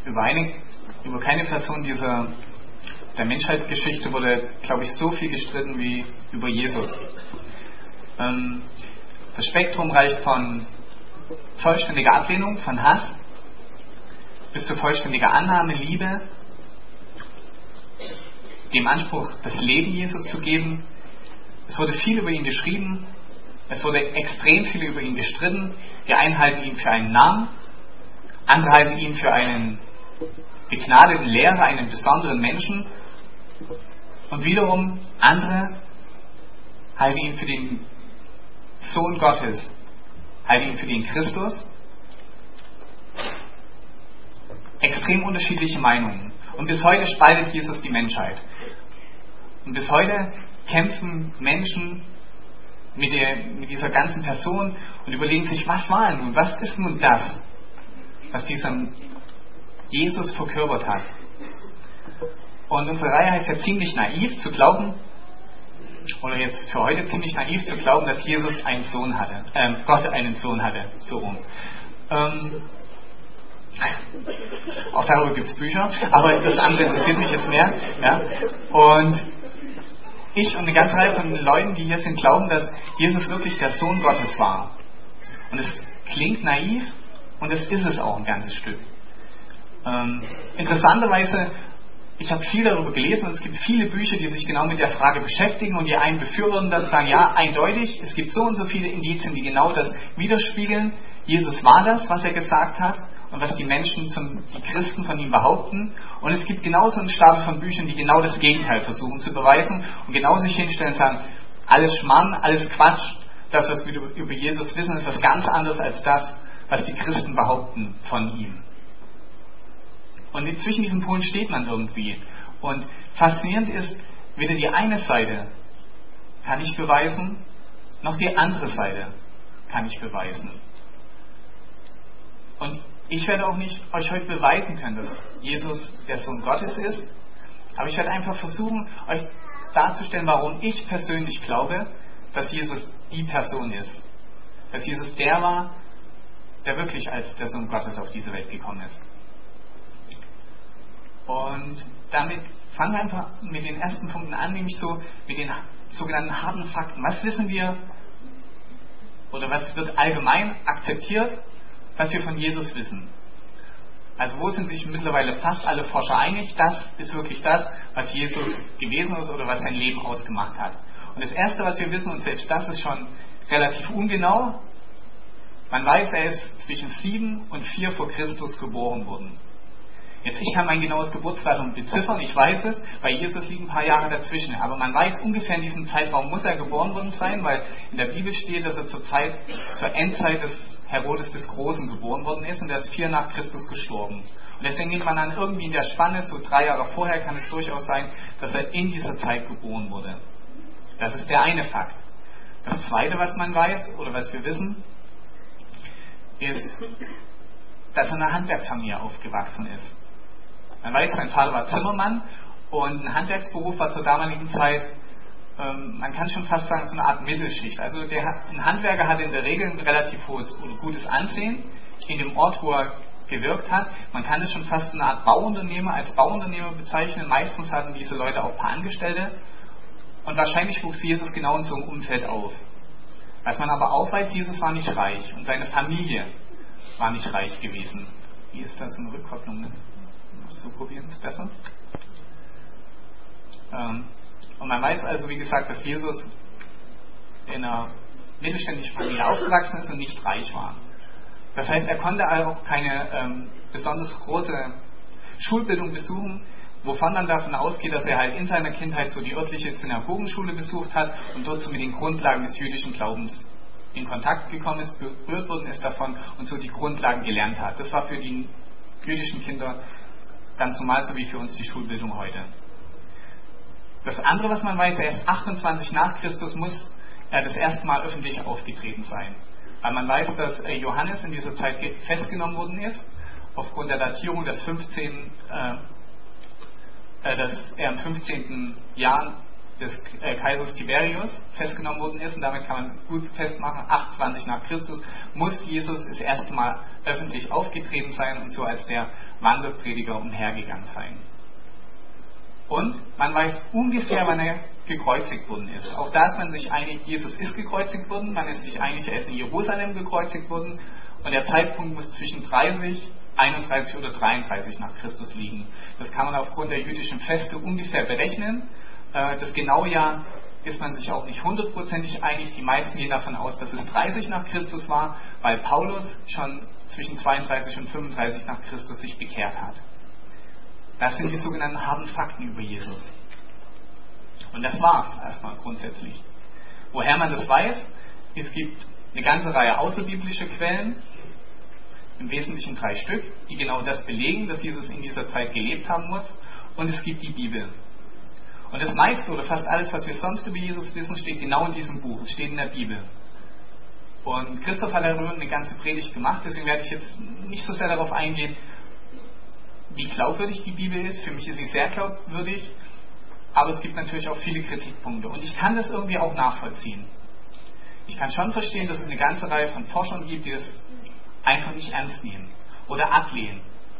über keine Person der Menschheitsgeschichte wurde, glaube ich, so viel gestritten wie über Jesus. Das Spektrum reicht von vollständiger Ablehnung, von Hass, bis zu vollständiger Annahme, Liebe, dem Anspruch, das Leben Jesus zu geben. Es wurde viel über ihn geschrieben, es wurde extrem viel über ihn gestritten. Die einen halten ihn für einen Narren, andere halten ihn für einen begnadeten Lehrer, einen besonderen Menschen, und wiederum andere halten ihn für den Sohn Gottes, halten ihn für den Christus. Extrem unterschiedliche Meinungen. Und bis heute spaltet Jesus die Menschheit. Und bis heute kämpfen Menschen mit dieser ganzen Person und überlegen sich, was war nun, was ist nun das, was dieser Jesus verkörpert hat. Und unsere Reihe heißt ja ziemlich naiv zu glauben, oder jetzt für heute ziemlich naiv zu glauben, dass Jesus einen Sohn hatte, Gott einen Sohn hatte, so rum. Auch darüber gibt es Bücher, aber das andere interessiert mich jetzt mehr. Ja? Und ich und eine ganze Reihe von Leuten, die hier sind, glauben, dass Jesus wirklich der Sohn Gottes war. Und es klingt naiv und es ist es auch ein ganzes Stück. Interessanterweise, ich habe viel darüber gelesen und es gibt viele Bücher, die sich genau mit der Frage beschäftigen, und die einen befürworten das, sagen, ja, eindeutig, es gibt so und so viele Indizien, die genau das widerspiegeln. Jesus war das, was er gesagt hat und was die Menschen, die Christen von ihm behaupten. Und es gibt genauso einen Stapel von Büchern, die genau das Gegenteil versuchen zu beweisen und genau sich hinstellen und sagen, alles Schmarrn, alles Quatsch, das, was wir über Jesus wissen, ist was ganz anderes als das, was die Christen behaupten von ihm. Und zwischen diesen Polen steht man irgendwie. Und faszinierend ist, weder die eine Seite kann ich beweisen, noch die andere Seite kann ich beweisen. Und ich werde auch nicht euch heute beweisen können, dass Jesus der Sohn Gottes ist, aber ich werde einfach versuchen, euch darzustellen, warum ich persönlich glaube, dass Jesus die Person ist. Dass Jesus der war, der wirklich als der Sohn Gottes auf diese Welt gekommen ist. Und damit fangen wir einfach mit den ersten Punkten an, nämlich so mit den sogenannten harten Fakten. Was wissen wir oder was wird allgemein akzeptiert, was wir von Jesus wissen? Also wo sind sich mittlerweile fast alle Forscher einig, das ist wirklich das, was Jesus gewesen ist oder was sein Leben ausgemacht hat. Und das Erste, was wir wissen, und selbst das ist schon relativ ungenau, man weiß, er ist zwischen 7 und 4 vor Christus geboren worden. Jetzt, ich kann mein genaues Geburtsdatum beziffern, ich weiß es, bei Jesus liegen ein paar Jahre dazwischen. Aber man weiß ungefähr in diesem Zeitraum muss er geboren worden sein, weil in der Bibel steht, dass er zur Endzeit des Herodes des Großen geboren worden ist und er ist 4 nach Christus gestorben. Und deswegen nimmt man dann irgendwie in der Spanne, so 3 Jahre vorher kann es durchaus sein, dass er in dieser Zeit geboren wurde. Das ist der eine Fakt. Das zweite, was man weiß, oder was wir wissen, ist, dass er in einer Handwerksfamilie aufgewachsen ist. Man weiß, sein Vater war Zimmermann und ein Handwerksberuf war zur damaligen Zeit, man kann schon fast sagen, so eine Art Mittelschicht. Also ein Handwerker hatte in der Regel ein relativ hohes oder gutes Ansehen in dem Ort, wo er gewirkt hat. Man kann es schon fast so eine Art als Bauunternehmer bezeichnen. Meistens hatten diese Leute auch ein paar Angestellte und wahrscheinlich wuchs Jesus genau in so einem Umfeld auf. Was man aber auch weiß, Jesus war nicht reich und seine Familie war nicht reich gewesen. Wie ist das, so eine Rückkopplung? Ne? So probieren es besser. Und man weiß also, wie gesagt, dass Jesus in einer mittelständischen Familie aufgewachsen ist und nicht reich war. Das heißt, er konnte auch keine besonders große Schulbildung besuchen, wovon man davon ausgeht, dass er halt in seiner Kindheit so die örtliche Synagogenschule besucht hat und dort so mit den Grundlagen des jüdischen Glaubens in Kontakt gekommen ist, berührt worden ist davon und so die Grundlagen gelernt hat. Das war für die jüdischen Kinder ganz normal, so wie für uns die Schulbildung heute. Das andere, was man weiß, er ist 28 nach Christus, muss er das erste Mal öffentlich aufgetreten sein. Weil man weiß, dass Johannes in dieser Zeit festgenommen worden ist, aufgrund der Datierung des 15. Dass er im 15. Jahr des Kaisers Tiberius festgenommen worden ist, und damit kann man gut festmachen, 28 nach Christus muss Jesus das erste Mal öffentlich aufgetreten sein und so als der Wanderprediger umhergegangen sein. Und man weiß ungefähr, wann er gekreuzigt worden ist. Auch da ist man sich einig, Jesus ist gekreuzigt worden, man ist sich einig, er ist in Jerusalem gekreuzigt worden, und der Zeitpunkt muss zwischen 30, 31 oder 33 nach Christus liegen. Das kann man aufgrund der jüdischen Feste ungefähr berechnen. Das genaue Jahr ist man sich auch nicht hundertprozentig einig. Die meisten gehen davon aus, dass es 30 nach Christus war, weil Paulus schon zwischen 32 und 35 nach Christus sich bekehrt hat. Das sind die sogenannten harten Fakten über Jesus. Und das war's erstmal grundsätzlich. Woher man das weiß, es gibt eine ganze Reihe außerbiblischer Quellen, im Wesentlichen 3 Stück, die genau das belegen, dass Jesus in dieser Zeit gelebt haben muss, und es gibt die Bibel. Und das meiste oder fast alles, was wir sonst über Jesus wissen, steht genau in diesem Buch, es steht in der Bibel. Und Christoph hat darüber eine ganze Predigt gemacht, deswegen werde ich jetzt nicht so sehr darauf eingehen, wie glaubwürdig die Bibel ist. Für mich ist sie sehr glaubwürdig, aber es gibt natürlich auch viele Kritikpunkte. Und ich kann das irgendwie auch nachvollziehen. Ich kann schon verstehen, dass es eine ganze Reihe von Forschern gibt, die das einfach nicht ernst nehmen oder ablehnen.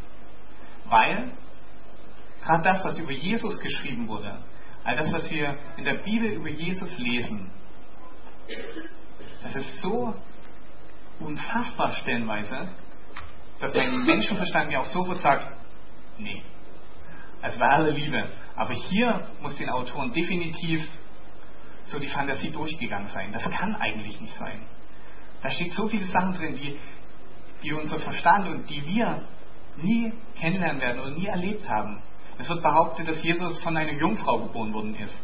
Weil gerade das, was über Jesus geschrieben wurde, all das, was wir in der Bibel über Jesus lesen, das ist so unfassbar stellenweise, dass mein Menschenverstand mir auch sofort sagt, nee, also bei aller Liebe, aber hier muss den Autoren definitiv so die Fantasie durchgegangen sein. Das kann eigentlich nicht sein. Da steht so viele Sachen drin, die unser Verstand und die wir nie kennenlernen werden oder nie erlebt haben. Es wird behauptet, dass Jesus von einer Jungfrau geboren worden ist.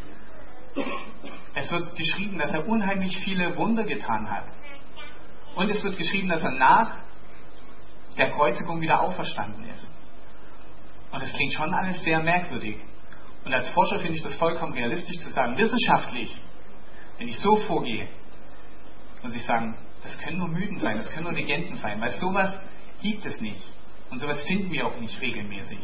Es wird geschrieben, dass er unheimlich viele Wunder getan hat. Und es wird geschrieben, dass er nach der Kreuzigung wieder auferstanden ist. Und es klingt schon alles sehr merkwürdig. Und als Forscher finde ich das vollkommen realistisch zu sagen, wissenschaftlich, wenn ich so vorgehe, muss ich sagen, das können nur Mythen sein, das können nur Legenden sein, weil sowas gibt es nicht. Und sowas finden wir auch nicht regelmäßig.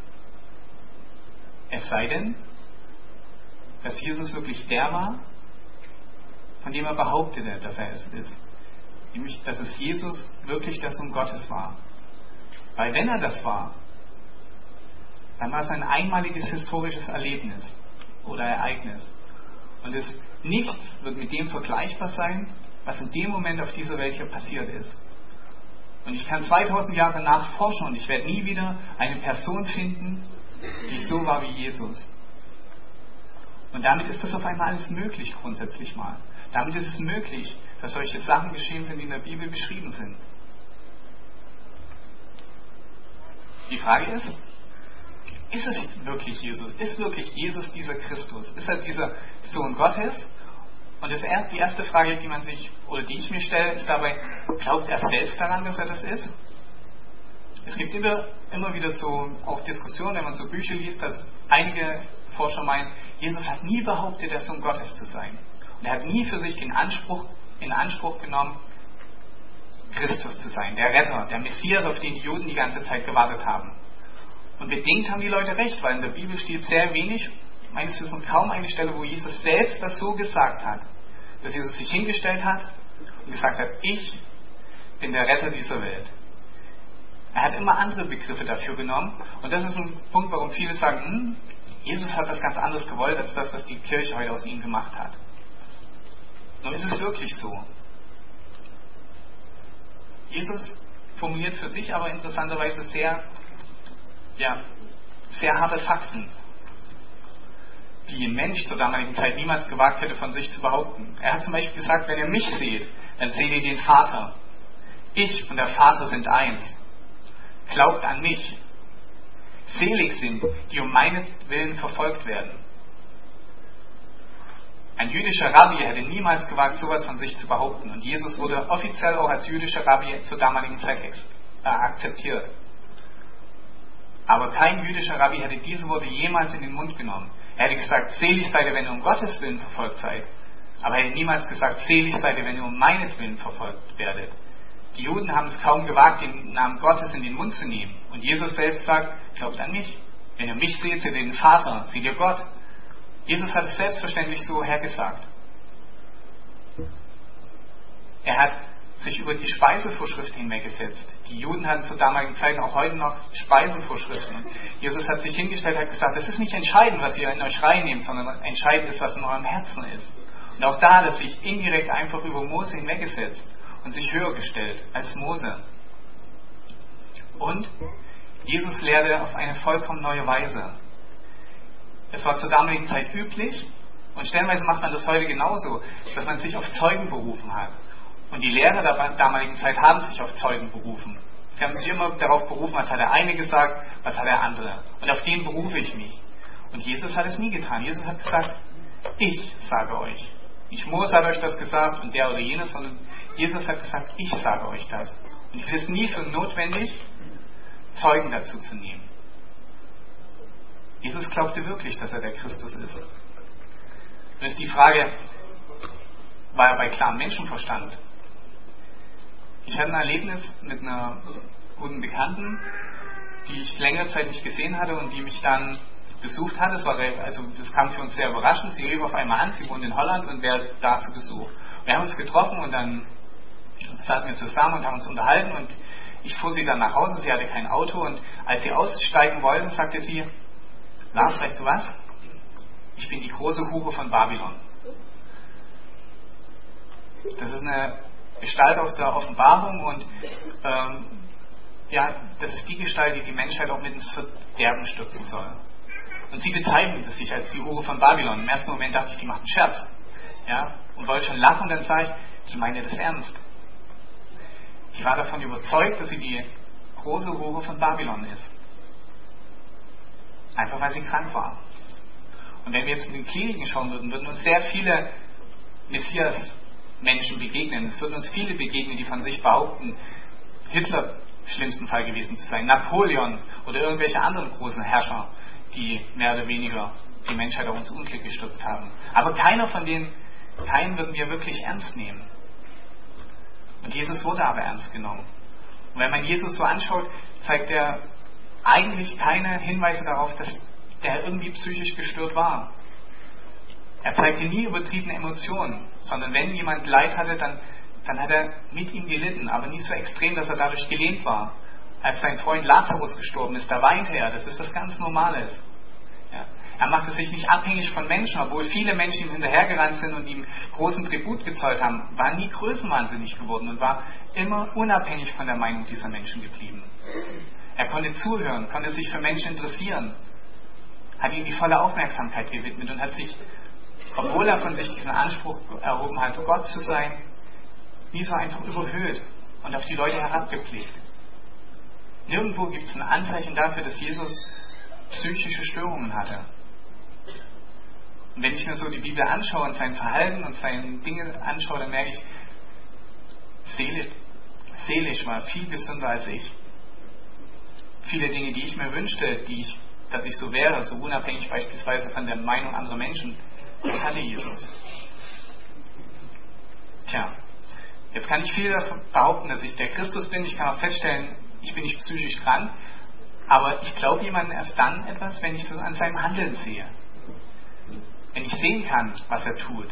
Es sei denn, dass Jesus wirklich der war, von dem er behauptete, dass er es ist. Nämlich, dass es Jesus wirklich der Sohn Gottes war. Weil wenn er das war, dann war es ein einmaliges historisches Erlebnis oder Ereignis. Und nichts wird mit dem vergleichbar sein, was in dem Moment auf dieser Welt hier passiert ist. Und ich kann 2000 Jahre nachforschen und ich werde nie wieder eine Person finden, die so war wie Jesus. Und damit ist das auf einmal alles möglich, grundsätzlich mal. Damit ist es möglich, dass solche Sachen geschehen sind, die in der Bibel beschrieben sind. Die Frage ist es wirklich Jesus? Ist wirklich Jesus dieser Christus? Ist er dieser Sohn Gottes? Und die erste Frage, die ich mir stelle, ist dabei, glaubt er selbst daran, dass er das ist? Es gibt immer wieder so auch Diskussionen, wenn man so Bücher liest, dass einige Forscher meinen, Jesus hat nie behauptet, der Sohn Gottes zu sein. Und er hat nie für sich in Anspruch genommen, Christus zu sein, der Retter, der Messias, auf den die Juden die ganze Zeit gewartet haben. Und bedingt haben die Leute recht, weil in der Bibel steht sehr wenig, meines Wissens kaum eine Stelle, wo Jesus selbst das so gesagt hat. Dass Jesus sich hingestellt hat und gesagt hat, ich bin der Retter dieser Welt. Er hat immer andere Begriffe dafür genommen. Und das ist ein Punkt, warum viele sagen, Jesus hat was ganz anderes gewollt, als das, was die Kirche heute aus ihm gemacht hat. Nun ist es wirklich so. Jesus formuliert für sich aber interessanterweise sehr harte Fakten, die ein Mensch zur damaligen Zeit niemals gewagt hätte, von sich zu behaupten. Er hat zum Beispiel gesagt, wenn ihr mich seht, dann seht ihr den Vater. Ich und der Vater sind eins. Glaubt an mich. Selig sind, die um meinetwillen verfolgt werden. Ein jüdischer Rabbi hätte niemals gewagt, sowas von sich zu behaupten. Und Jesus wurde offiziell auch als jüdischer Rabbi zur damaligen Zeit akzeptiert. Aber kein jüdischer Rabbi hätte diese Worte jemals in den Mund genommen. Er hätte gesagt, selig seid ihr, wenn ihr um Gottes Willen verfolgt seid. Aber er hätte niemals gesagt, selig seid ihr, wenn ihr um meinetwillen verfolgt werdet. Die Juden haben es kaum gewagt, den Namen Gottes in den Mund zu nehmen. Und Jesus selbst sagt, glaubt an mich. Wenn ihr mich seht, seht ihr den Vater, seht ihr Gott. Jesus hat es selbstverständlich so hergesagt. Er hat sich über die Speisevorschriften hinweggesetzt. Die Juden hatten zur damaligen Zeit, auch heute noch, Speisevorschriften. Und Jesus hat sich hingestellt und hat gesagt, es ist nicht entscheidend, was ihr in euch reinnehmt, sondern entscheidend ist, was in eurem Herzen ist. Und auch da hat er sich indirekt einfach über Mose hinweggesetzt und sich höher gestellt als Mose. Und Jesus lehrte auf eine vollkommen neue Weise. Es war zur damaligen Zeit üblich, und stellenweise macht man das heute genauso, dass man sich auf Zeugen berufen hat. Und die Lehrer der damaligen Zeit haben sich auf Zeugen berufen. Sie haben sich immer darauf berufen, was hat der eine gesagt, was hat der andere. Und auf den berufe ich mich. Und Jesus hat es nie getan. Jesus hat gesagt, ich sage euch. Nicht Mose hat euch das gesagt und der oder jenes, sondern Jesus hat gesagt, ich sage euch das. Und ich finde es nie für notwendig, Zeugen dazu zu nehmen. Jesus glaubte wirklich, dass er der Christus ist. Und ist die Frage, war er bei klarem Menschenverstand? Ich hatte ein Erlebnis mit einer guten Bekannten, die ich längere Zeit nicht gesehen hatte und die mich dann besucht hat. Das kam für uns sehr überraschend. Sie rief auf einmal an, sie wohnt in Holland und wäre da zu Besuch. Wir haben uns getroffen und dann saßen wir zusammen und haben uns unterhalten und ich fuhr sie dann nach Hause, sie hatte kein Auto und als sie aussteigen wollten, sagte sie, Lars, weißt du was? Ich bin die große Hure von Babylon. Das ist eine Gestalt aus der Offenbarung und das ist die Gestalt, die die Menschheit auch mit ins Verderben stürzen soll. Und sie bezeichnete sich als die Hure von Babylon. Im ersten Moment dachte ich, die macht einen Scherz. Ja? Und wollte schon lachen und dann sage ich, die meine das ernst. Die war davon überzeugt, dass sie die große Hure von Babylon ist. Einfach weil sie krank war. Und wenn wir jetzt in den Kliniken schauen würden, würden uns sehr viele Messias-Menschen begegnen. Es würden uns viele begegnen, die von sich behaupten, Hitler im schlimmsten Fall gewesen zu sein, Napoleon oder irgendwelche anderen großen Herrscher, die mehr oder weniger die Menschheit auf uns Unglück gestürzt haben. Aber keinen würden wir wirklich ernst nehmen. Und Jesus wurde aber ernst genommen. Und wenn man Jesus so anschaut, zeigt er eigentlich keine Hinweise darauf, dass er irgendwie psychisch gestört war. Er zeigte nie übertriebene Emotionen, sondern wenn jemand Leid hatte, dann hat er mit ihm gelitten, aber nie so extrem, dass er dadurch gelähmt war. Als sein Freund Lazarus gestorben ist, da weinte er, das ist was ganz Normales. Ja. Er machte sich nicht abhängig von Menschen, obwohl viele Menschen ihm hinterhergerannt sind und ihm großen Tribut gezollt haben, war nie größenwahnsinnig geworden und war immer unabhängig von der Meinung dieser Menschen geblieben. Er konnte zuhören, konnte sich für Menschen interessieren, hat ihnen die volle Aufmerksamkeit gewidmet und hat sich, obwohl er von sich diesen Anspruch erhoben hat, Gott zu sein, nie so einfach überhöht und auf die Leute herabgeblickt. Nirgendwo gibt es ein Anzeichen dafür, dass Jesus psychische Störungen hatte. Und wenn ich mir so die Bibel anschaue und sein Verhalten und seine Dinge anschaue, dann merke ich, seelisch war viel gesünder als ich. Viele Dinge, die ich mir wünschte, dass ich so wäre, so unabhängig beispielsweise von der Meinung anderer Menschen, das hatte Jesus. Tja, jetzt kann ich viel davon behaupten, dass ich der Christus bin. Ich kann auch feststellen, ich bin nicht psychisch krank, aber ich glaube jemandem erst dann etwas, wenn ich es an seinem Handeln sehe. Wenn ich sehen kann, was er tut.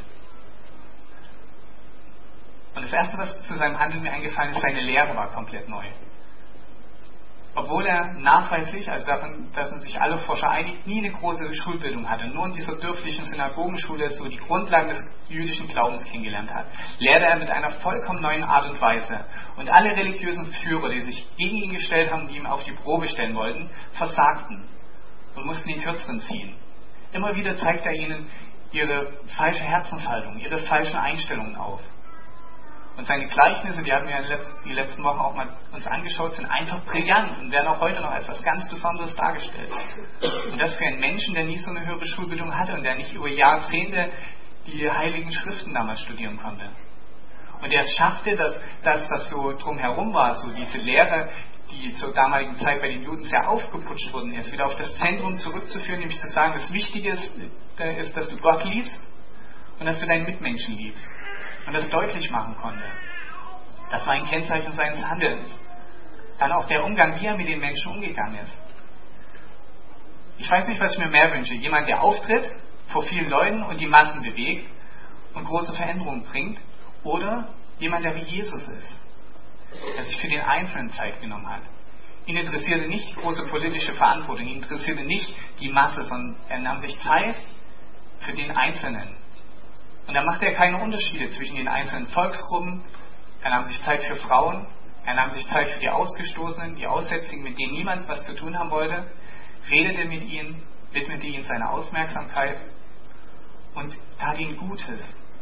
Und das Erste, was zu seinem Handeln mir eingefallen ist, seine Lehre war komplett neu. Obwohl er nachweislich, also da sind sich alle Forscher einig, nie eine große Schulbildung hatte, nur in dieser dörflichen Synagogenschule so die Grundlagen des jüdischen Glaubens kennengelernt hat, lehrte er mit einer vollkommen neuen Art und Weise. Und alle religiösen Führer, die sich gegen ihn gestellt haben, die ihn auf die Probe stellen wollten, versagten und mussten ihn kürzeren ziehen. Immer wieder zeigt er ihnen ihre falsche Herzenshaltung, ihre falschen Einstellungen auf. Und seine Gleichnisse, die haben wir die letzten Wochen auch mal uns angeschaut, sind einfach brillant und werden auch heute noch als etwas ganz Besonderes dargestellt. Und das für einen Menschen, der nie so eine höhere Schulbildung hatte und der nicht über Jahrzehnte die heiligen Schriften damals studieren konnte. Und er es schaffte, dass das so drumherum war, so diese Lehre, die zur damaligen Zeit bei den Juden sehr aufgeputscht worden ist, wieder auf das Zentrum zurückzuführen, nämlich zu sagen, das Wichtige ist, dass du Gott liebst und dass du deinen Mitmenschen liebst. Und das deutlich machen konnte. Das war ein Kennzeichen seines Handelns. Dann auch der Umgang, wie er mit den Menschen umgegangen ist. Ich weiß nicht, was ich mir mehr wünsche. Jemand, der auftritt, vor vielen Leuten und die Massen bewegt und große Veränderungen bringt, oder jemand, der wie Jesus ist, der sich für den Einzelnen Zeit genommen hat. Ihn interessierte nicht die große politische Verantwortung, ihn interessierte nicht die Masse, sondern er nahm sich Zeit für den Einzelnen. Und da machte er keine Unterschiede zwischen den einzelnen Volksgruppen. Er nahm sich Zeit für Frauen, er nahm sich Zeit für die Ausgestoßenen, die Aussätzigen, mit denen niemand was zu tun haben wollte, redete mit ihnen, widmete ihnen seine Aufmerksamkeit und tat ihnen Gutes.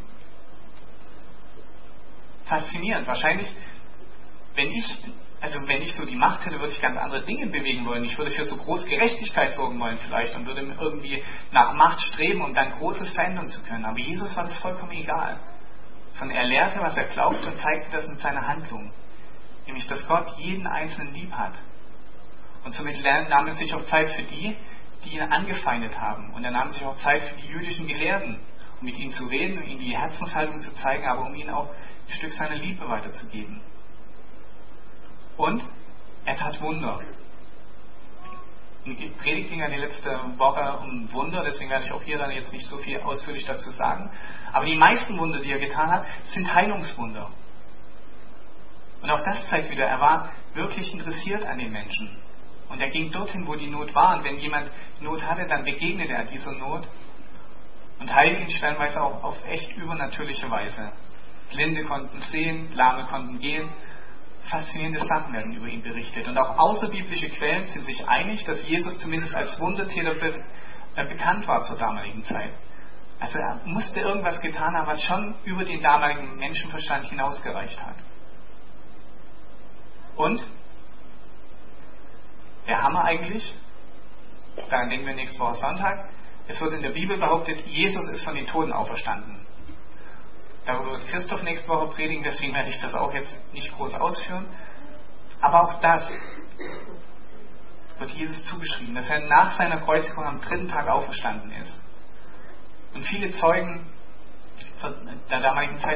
Faszinierend. Wahrscheinlich, wenn ich so die Macht hätte, würde ich ganz andere Dinge bewegen wollen. Ich würde für so große Gerechtigkeit sorgen wollen vielleicht und würde irgendwie nach Macht streben, um dann Großes verändern zu können. Aber Jesus war das vollkommen egal. Sondern er lehrte, was er glaubt und zeigte das mit seiner Handlung. Nämlich, dass Gott jeden Einzelnen lieb hat. Und somit nahm er sich auch Zeit für die ihn angefeindet haben. Und er nahm sich auch Zeit für die jüdischen Gelehrten, um mit ihnen zu reden, um ihnen die Herzenshaltung zu zeigen, aber um ihnen auch ein Stück seiner Liebe weiterzugeben. Und er tat Wunder. Die Predigt ging ja die letzte Woche um Wunder, deswegen werde ich auch hier dann jetzt nicht so viel ausführlich dazu sagen. Aber die meisten Wunder, die er getan hat, sind Heilungswunder. Und auch das zeigt wieder, er war wirklich interessiert an den Menschen. Und er ging dorthin, wo die Not war. Und wenn jemand Not hatte, dann begegnete er dieser Not und heilte ihn stellenweise auch auf echt übernatürliche Weise. Blinde konnten sehen, Lahme konnten gehen. Faszinierende Sachen werden über ihn berichtet. Und auch außerbiblische Quellen sind sich einig, dass Jesus zumindest als Wundertäter bekannt war zur damaligen Zeit. Also er musste irgendwas getan haben, was schon über den damaligen Menschenverstand hinausgereicht hat. Und der Hammer eigentlich, daran denken wir nächste Woche Sonntag, es wird in der Bibel behauptet, Jesus ist von den Toten auferstanden. Darüber wird Christoph nächste Woche predigen, deswegen werde ich das auch jetzt nicht groß ausführen. Aber auch das wird Jesus zugeschrieben, dass er nach seiner Kreuzigung am 3. Tag auferstanden ist. Und viele Zeugen der damaligen Zeit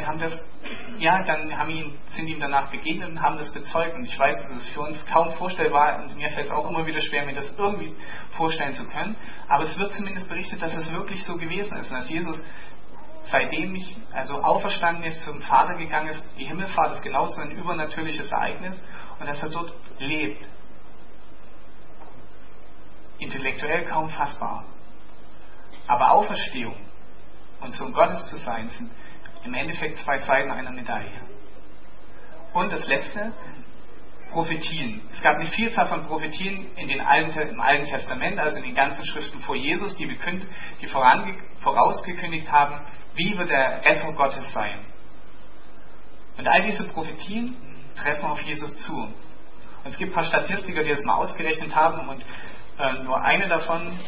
sind ihm danach begegnet und haben das bezeugt. Und ich weiß, dass es für uns kaum vorstellbar ist, und mir fällt es auch immer wieder schwer, mir das irgendwie vorstellen zu können. Aber es wird zumindest berichtet, dass es wirklich so gewesen ist. Und dass Jesus, seitdem auferstanden ist, zum Vater gegangen ist. Die Himmelfahrt ist genauso ein übernatürliches Ereignis. Und dass er dort lebt. Intellektuell kaum fassbar. Aber Auferstehung und Sohn Gottes zu sein, sind im Endeffekt zwei Seiten einer Medaille. Und das Letzte, Prophetien. Es gab eine Vielzahl von Prophetien im Alten Testament, also in den ganzen Schriften vor Jesus, die vorausgekündigt haben, wie wird der Retter Gottes sein. Und all diese Prophetien treffen auf Jesus zu. Und es gibt ein paar Statistiker, die das mal ausgerechnet haben, und nur eine davon,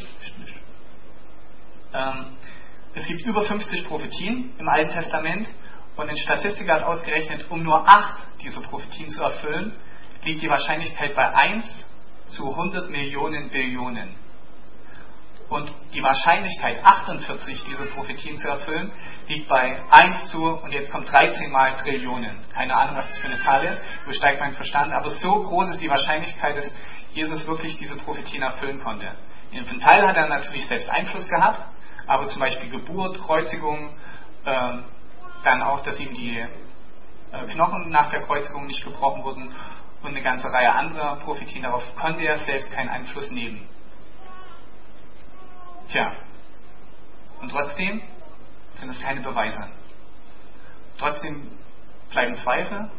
es gibt über 50 Prophetien im Alten Testament, und ein Statistiker hat ausgerechnet, um nur 8 dieser Prophetien zu erfüllen, liegt die Wahrscheinlichkeit bei 1 zu 100 Millionen Billionen. Und die Wahrscheinlichkeit, 48 dieser Prophetien zu erfüllen, liegt bei 1 zu, und jetzt kommt 13 mal Trillionen. Keine Ahnung, was das für eine Zahl ist, übersteigt meinen Verstand, aber so groß ist die Wahrscheinlichkeit, dass Jesus wirklich diese Prophetien erfüllen konnte. In einem Teil hat er natürlich selbst Einfluss gehabt, aber zum Beispiel Geburt, Kreuzigung, dann auch, dass ihm die Knochen nach der Kreuzigung nicht gebrochen wurden und eine ganze Reihe anderer Prophetien, darauf konnte er selbst keinen Einfluss nehmen. Tja, und trotzdem sind es keine Beweise. Trotzdem bleiben Zweifel,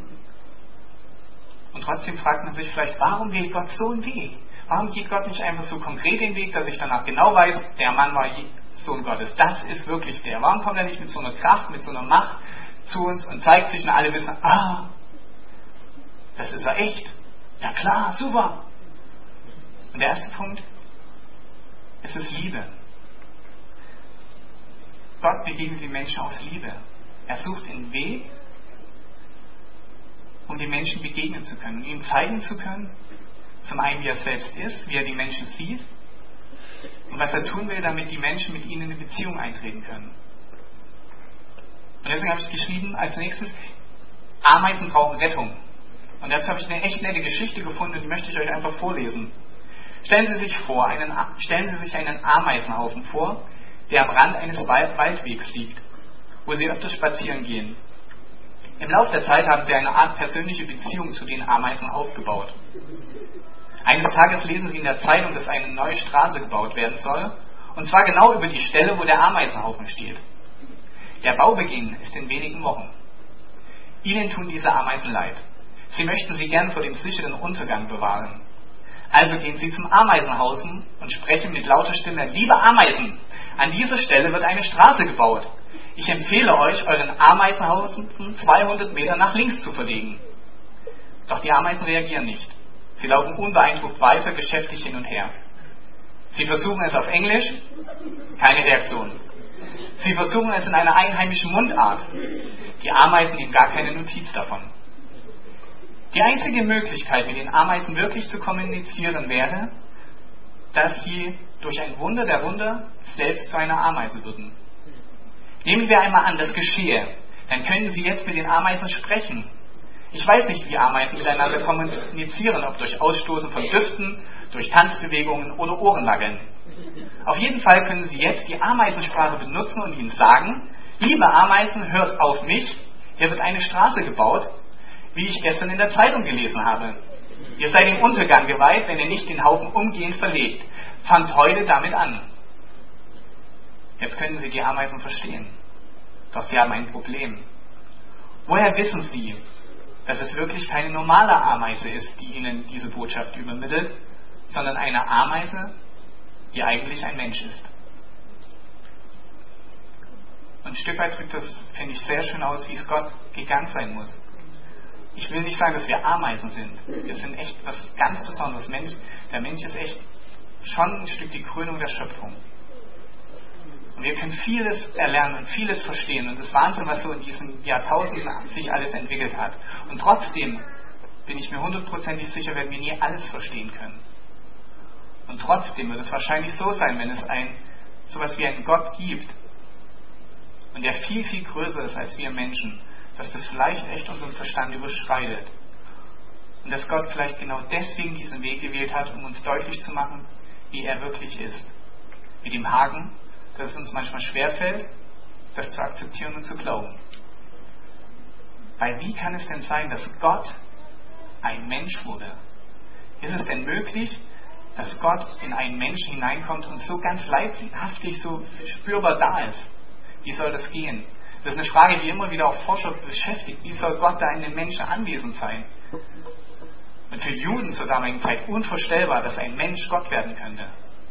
und trotzdem fragt man sich vielleicht, warum wählt Gott so einen Weg? Warum geht Gott nicht einfach so konkret den Weg, dass ich danach genau weiß, der Mann war Sohn Gottes, das ist wirklich der. Warum kommt er nicht mit so einer Kraft, mit so einer Macht zu uns und zeigt sich, und alle wissen, das ist er echt. Ja klar, super. Und der erste Punkt, es ist Liebe. Gott begegnet den Menschen aus Liebe. Er sucht den Weg, um den Menschen begegnen zu können, ihm zeigen zu können, zum einen, wie er selbst ist, wie er die Menschen sieht und was er tun will, damit die Menschen mit ihnen in eine Beziehung eintreten können. Und deswegen habe ich geschrieben, als nächstes, Ameisen brauchen Rettung. Und dazu habe ich eine echt nette Geschichte gefunden, und die möchte ich euch einfach vorlesen. Stellen Sie sich einen Ameisenhaufen vor, der am Rand eines Waldwegs liegt, wo sie öfters spazieren gehen. Im Laufe der Zeit haben sie eine Art persönliche Beziehung zu den Ameisen aufgebaut. Eines Tages lesen sie in der Zeitung, dass eine neue Straße gebaut werden soll, und zwar genau über die Stelle, wo der Ameisenhaufen steht. Der Baubeginn ist in wenigen Wochen. Ihnen tun diese Ameisen leid. Sie möchten sie gern vor dem sicheren Untergang bewahren. Also gehen sie zum Ameisenhaufen und sprechen mit lauter Stimme: Liebe Ameisen, an dieser Stelle wird eine Straße gebaut. Ich empfehle euch, euren Ameisenhaufen 200 Meter nach links zu verlegen. Doch die Ameisen reagieren nicht. Sie laufen unbeeindruckt weiter, geschäftig hin und her. Sie versuchen es auf Englisch, keine Reaktion. Sie versuchen es in einer einheimischen Mundart. Die Ameisen nehmen gar keine Notiz davon. Die einzige Möglichkeit, mit den Ameisen wirklich zu kommunizieren, wäre, dass sie durch ein Wunder der Wunder selbst zu einer Ameise würden. Nehmen wir einmal an, das geschehe. Dann können Sie jetzt mit den Ameisen sprechen. Ich weiß nicht, wie Ameisen miteinander kommunizieren, ob durch Ausstoßen von Düften, durch Tanzbewegungen oder Ohrenwackeln. Auf jeden Fall können Sie jetzt die Ameisensprache benutzen und ihnen sagen: Liebe Ameisen, hört auf mich, hier wird eine Straße gebaut, wie ich gestern in der Zeitung gelesen habe. Ihr seid dem Untergang geweiht, wenn ihr nicht den Haufen umgehend verlegt. Fangt heute damit an. Jetzt können Sie die Ameisen verstehen. Doch sie haben ein Problem. Woher wissen Sie, dass es wirklich keine normale Ameise ist, die Ihnen diese Botschaft übermittelt, sondern eine Ameise, die eigentlich ein Mensch ist? Und ein Stück weit drückt das, finde ich, sehr schön aus, wie es Gott gegangen sein muss. Ich will nicht sagen, dass wir Ameisen sind. Wir sind echt was ganz Besonderes. Der Mensch ist echt schon ein Stück die Krönung der Schöpfung. Und wir können vieles erlernen und vieles verstehen. Und das ist Wahnsinn, was so in diesen Jahrtausenden sich alles entwickelt hat. Und trotzdem bin ich mir 100%ig sicher, werden wir nie alles verstehen können. Und trotzdem wird es wahrscheinlich so sein, wenn es sowas wie einen Gott gibt und der viel, viel größer ist als wir Menschen, dass das vielleicht echt unseren Verstand überschreitet. Und dass Gott vielleicht genau deswegen diesen Weg gewählt hat, um uns deutlich zu machen, wie er wirklich ist. Mit dem Haken, dass es uns manchmal schwerfällt, das zu akzeptieren und zu glauben. Weil wie kann es denn sein, dass Gott ein Mensch wurde? Ist es denn möglich, dass Gott in einen Menschen hineinkommt und so ganz leibhaftig, so spürbar da ist? Wie soll das gehen? Das ist eine Frage, die immer wieder auch Forscher beschäftigt. Wie soll Gott da in den Menschen anwesend sein? Und für Juden zur damaligen Zeit unvorstellbar, dass ein Mensch Gott werden könnte.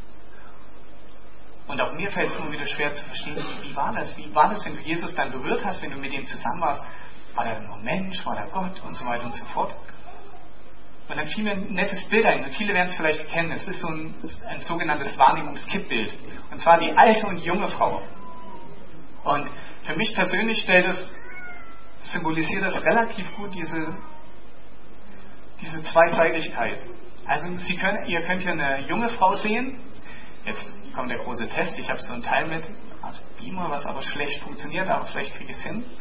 Und auch mir fällt es immer wieder schwer zu verstehen, wie war das? Wie war das, wenn du Jesus dann berührt hast, wenn du mit ihm zusammen warst? War er nur Mensch? War er Gott? Und so weiter und so fort. Und dann fiel mir ein nettes Bild ein. Und viele werden es vielleicht kennen. Es ist so ein sogenanntes Wahrnehmungskippbild. Und zwar die alte und die junge Frau. Und für mich persönlich symbolisiert das relativ gut diese Zweiseitigkeit. Also ihr könnt hier eine junge Frau sehen. Jetzt kommt der große Test. Ich habe so ein Teil mit Beamer, was aber schlecht funktioniert, aber vielleicht kriege ich es hin.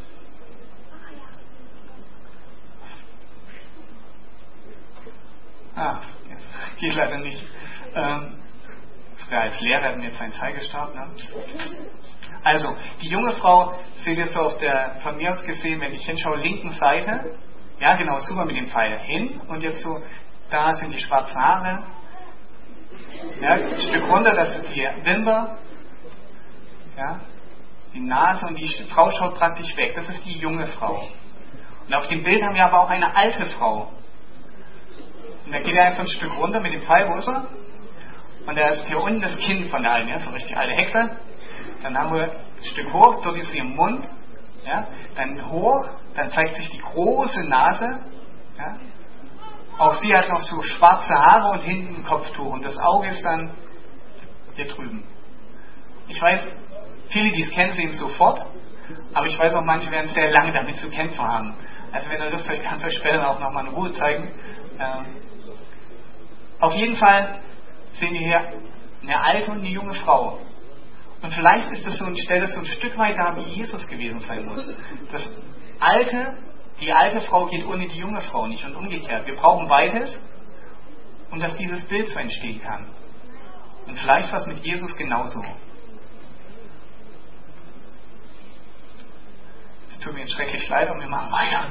Jetzt geht leider nicht. Das wäre als leer, werden jetzt einen Zeigestab. Ne? Also, die junge Frau, seht ihr so von mir aus gesehen, wenn ich hinschaue, linken Seite. Ja, genau, super mit dem Pfeil hin. Und jetzt so, da sind die schwarzen Haare. Ja, ein Stück runter, das ist die Wimper. Ja, die Nase und die Frau schaut praktisch weg. Das ist die junge Frau. Und auf dem Bild haben wir aber auch eine alte Frau. Und da geht er einfach ein Stück runter mit dem Pfeil, wo ist er? Und da ist hier unten das Kind von der Alten, ja, so eine richtig alte Hexe. Dann haben wir ein Stück hoch, dort ist ihr Mund. Ja, dann hoch, dann zeigt sich die große Nase. Ja. Auch sie hat noch so schwarze Haare und hinten ein Kopftuch. Und das Auge ist dann hier drüben. Ich weiß, viele, die es kennen, sehen es sofort. Aber ich weiß auch, manche werden sehr lange damit zu kämpfen haben. Also wenn ihr Lust habt, kann es euch später auch nochmal in Ruhe zeigen. Auf jeden Fall sehen wir hier eine alte und eine junge Frau. Und vielleicht ist das stellt es so ein Stück weit dar, wie Jesus gewesen sein muss. Die alte Frau geht ohne die junge Frau nicht und umgekehrt. Wir brauchen beides, um dass dieses Bild so entstehen kann. Und vielleicht war es mit Jesus genauso. tut mir schrecklich leid und wir machen weiter.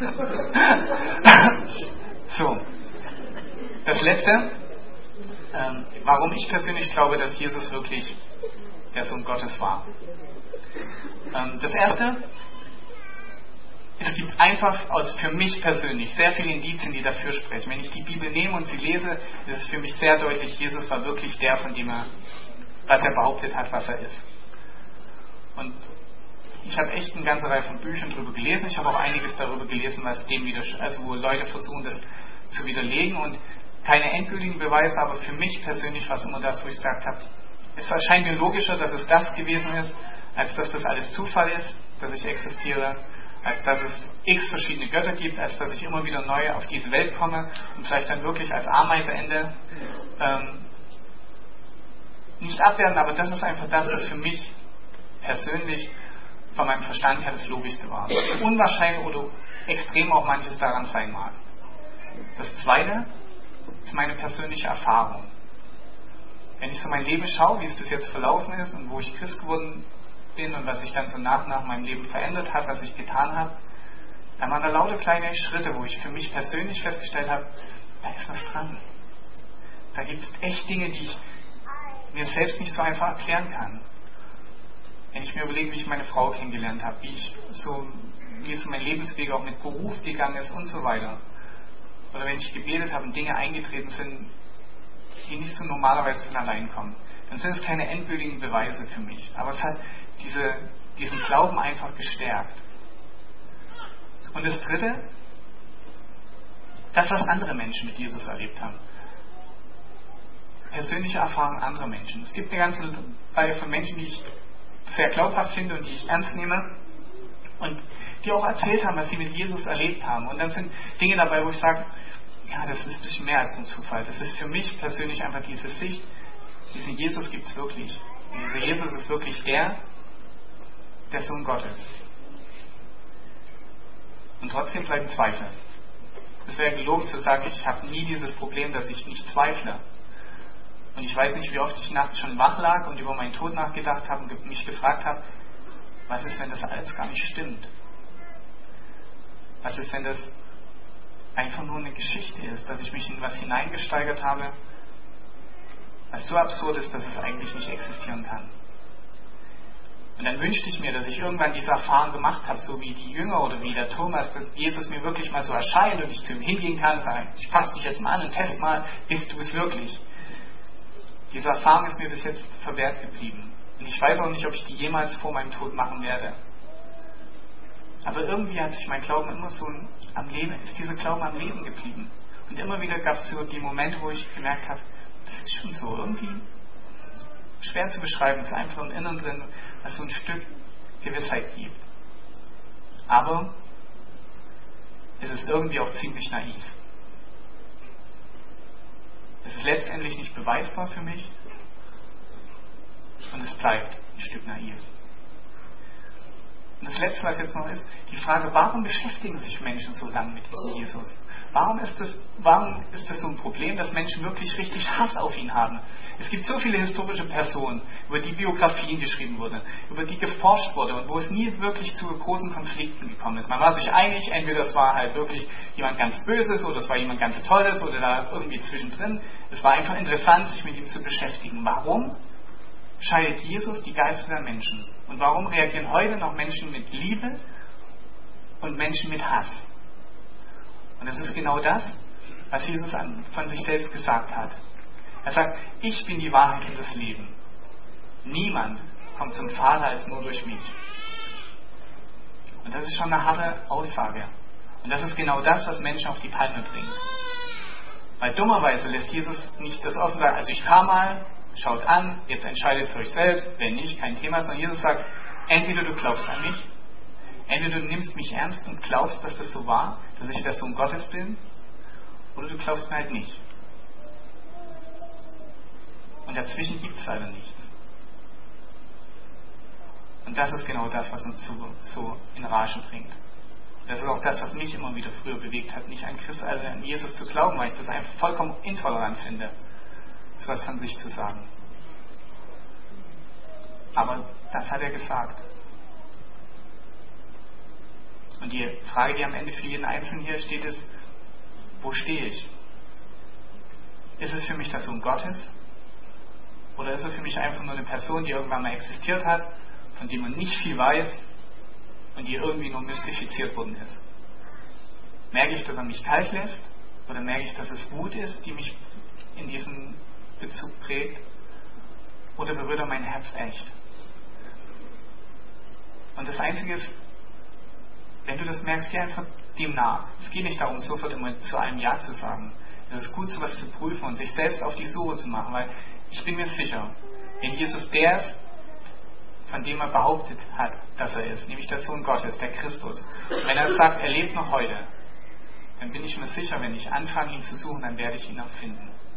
So, das Letzte, warum ich persönlich glaube, dass Jesus wirklich der Sohn Gottes war. Das Erste, es gibt einfach für mich persönlich sehr viele Indizien, die dafür sprechen. Wenn ich die Bibel nehme und sie lese, ist es für mich sehr deutlich, Jesus war wirklich der, von dem was er behauptet hat, was er ist. Und ich habe echt eine ganze Reihe von Büchern darüber gelesen. Ich habe auch einiges darüber gelesen, was dem wo Leute versuchen, das zu widerlegen, und keine endgültigen Beweise, aber für mich persönlich war es immer das, wo ich gesagt habe, es erscheint mir logischer, dass es das gewesen ist, als dass das alles Zufall ist, dass ich existiere, als dass es x verschiedene Götter gibt, als dass ich immer wieder neu auf diese Welt komme und vielleicht dann wirklich als Ameise ende. Nicht abwerten, aber das ist einfach das, was für mich persönlich von meinem Verstand her das Logischste war. Unwahrscheinlich oder extrem auch manches daran sein mag. Das Zweite ist meine persönliche Erfahrung. Wenn ich so mein Leben schaue, wie es bis jetzt verlaufen ist und wo ich Christ geworden bin und was sich dann so nach meinem Leben verändert hat, was ich getan habe, dann waren da lauter kleine Schritte, wo ich für mich persönlich festgestellt habe, da ist was dran. Da gibt es echt Dinge, die ich mir selbst nicht so einfach erklären kann. Wenn ich mir überlege, wie ich meine Frau kennengelernt habe, wie so mein Lebensweg auch mit Beruf gegangen ist und so weiter. Oder wenn ich gebetet habe und Dinge eingetreten sind, die nicht so normalerweise von allein kommen, dann sind es keine endgültigen Beweise für mich. Aber es hat diesen Glauben einfach gestärkt. Und das Dritte, das, was andere Menschen mit Jesus erlebt haben. Persönliche Erfahrungen anderer Menschen. Es gibt eine ganze Reihe von Menschen, die ich sehr glaubhaft finde und die ich ernst nehme und die auch erzählt haben, was sie mit Jesus erlebt haben. Und dann sind Dinge dabei, wo ich sage, ja, das ist ein bisschen mehr als ein Zufall. Das ist für mich persönlich einfach diese Sicht, diesen Jesus gibt es wirklich. Und dieser Jesus ist wirklich der Sohn Gottes. Und trotzdem bleiben Zweifel. Es wäre gelogen zu sagen, ich habe nie dieses Problem, dass ich nicht zweifle. Und ich weiß nicht, wie oft ich nachts schon wach lag und über meinen Tod nachgedacht habe und mich gefragt habe, was ist, wenn das alles gar nicht stimmt? Was ist, wenn das einfach nur eine Geschichte ist, dass ich mich in was hineingesteigert habe, was so absurd ist, dass es eigentlich nicht existieren kann? Und dann wünschte ich mir, dass ich irgendwann diese Erfahrung gemacht habe, so wie die Jünger oder wie der Thomas, dass Jesus mir wirklich mal so erscheint und ich zu ihm hingehen kann und sage, ich fasse dich jetzt mal an und test mal, bist du es wirklich? Diese Erfahrung ist mir bis jetzt verwehrt geblieben. Und ich weiß auch nicht, ob ich die jemals vor meinem Tod machen werde. Aber irgendwie hat sich mein Glauben immer so ist dieser Glauben am Leben geblieben. Und immer wieder gab es so die Momente, wo ich gemerkt habe, das ist schon so irgendwie schwer zu beschreiben. Es ist einfach im Inneren drin, was so ein Stück Gewissheit gibt. Aber es ist irgendwie auch ziemlich naiv. Es ist letztendlich nicht beweisbar für mich und es bleibt ein Stück naiv. Und das Letzte, was jetzt noch ist, die Frage, warum beschäftigen sich Menschen so lange mit diesem Jesus? Warum ist das so ein Problem, dass Menschen wirklich richtig Hass auf ihn haben? Es gibt so viele historische Personen, über die Biografien geschrieben wurden, über die geforscht wurde und wo es nie wirklich zu großen Konflikten gekommen ist. Man war sich einig, entweder es war halt wirklich jemand ganz Böses oder es war jemand ganz Tolles oder da irgendwie zwischendrin. Es war einfach interessant, sich mit ihm zu beschäftigen. Warum scheidet Jesus die Geister der Menschen? Und warum reagieren heute noch Menschen mit Liebe und Menschen mit Hass? Und das ist genau das, was Jesus von sich selbst gesagt hat. Er sagt, ich bin die Wahrheit und das Leben. Niemand kommt zum Vater als nur durch mich. Und das ist schon eine harte Aussage. Und das ist genau das, was Menschen auf die Palme bringt. Weil dummerweise lässt Jesus nicht das offen sagen, also ich kam mal, schaut an, jetzt entscheidet für euch selbst, wenn nicht, kein Thema, sondern Jesus sagt, entweder du glaubst an mich, entweder du nimmst mich ernst und glaubst, dass das so war, dass ich der Sohn Gottes bin, oder du glaubst mir halt nicht. Und dazwischen gibt es leider nichts. Und das ist genau das, was uns so in Rage bringt. Das ist auch das, was mich immer wieder früher bewegt hat, nicht an Christus, also an Jesus zu glauben, weil ich das einfach vollkommen intolerant finde, so was von sich zu sagen. Aber das hat er gesagt. Und die Frage, die am Ende für jeden Einzelnen hier steht, ist, wo stehe ich? Ist es für mich der Sohn Gottes? Oder ist es für mich einfach nur eine Person, die irgendwann mal existiert hat, von der man nicht viel weiß und die irgendwie nur mystifiziert worden ist? Merke ich, dass er mich kalt lässt? Oder merke ich, dass es Wut ist, die mich in diesem Bezug prägt? Oder berührt er mein Herz echt? Und das Einzige ist, wenn du das merkst, geh einfach dem nach. Es geht nicht darum, sofort immer zu einem Ja zu sagen. Es ist gut, sowas zu prüfen und sich selbst auf die Suche zu machen, weil ich bin mir sicher, wenn Jesus der ist, von dem er behauptet hat, dass er ist, nämlich der Sohn Gottes, der Christus, und wenn er sagt, er lebt noch heute, dann bin ich mir sicher, wenn ich anfange, ihn zu suchen, dann werde ich ihn auch finden.